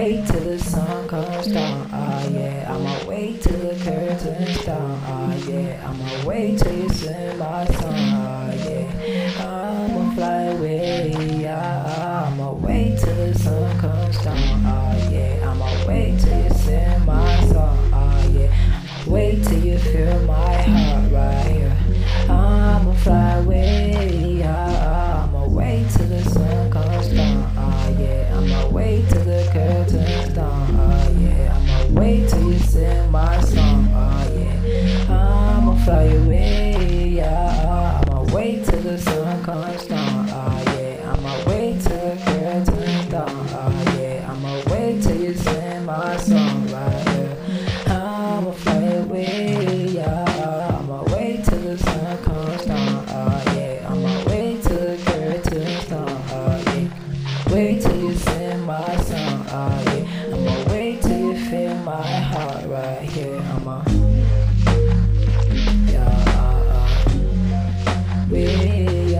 wait till the sun comes down. Yeah, I'ma wait till the curtains down. Yeah, I'ma wait till you sing my song. Yeah, I'ma fly away. I'ma wait till the sun comes down. Yeah, I'ma wait till you sing my song. Yeah, wait till you feel my heart right here. I'ma fly away. I'ma wait till the sun comes down. Yeah, I'ma wait till the curtains down. Yeah, I'ma wait till you sing my song. Yeah, I'ma fly away. I'ma wait till the sun comes down. Yeah, I'ma wait till the curtains down. Yeah, I'ma wait till you sing my song right here. I'ma fly away. I'ma wait till the sun comes down. Yeah, I'ma wait till the curtains down. Yeah, wait till you sing my song. Yeah, I'ma wait till you feel my heart right here. I'ma wait.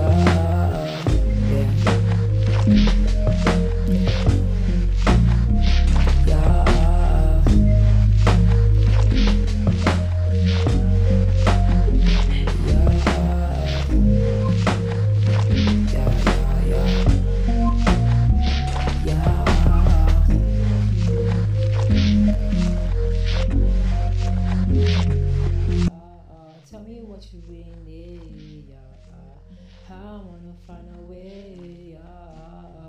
Tell me what you really need. I wanna find a way.